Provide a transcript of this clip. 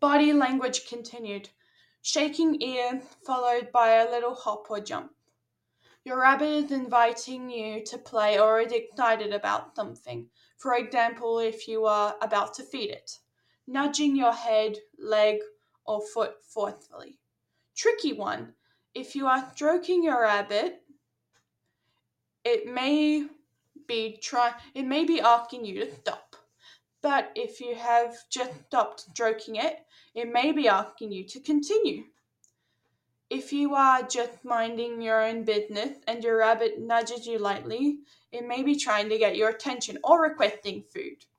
Body language continued. Shaking ear followed by a little hop or jump. Your rabbit is inviting you to play or is excited about something. For example, if you are about to feed it. Nudging your head, leg, or foot forcefully. Tricky one. If you are stroking your rabbit, it may it may be asking you to stop. But if you have just stopped stroking it, it may be asking you to continue. If you are just minding your own business and your rabbit nudges you lightly, it may be trying to get your attention or requesting food.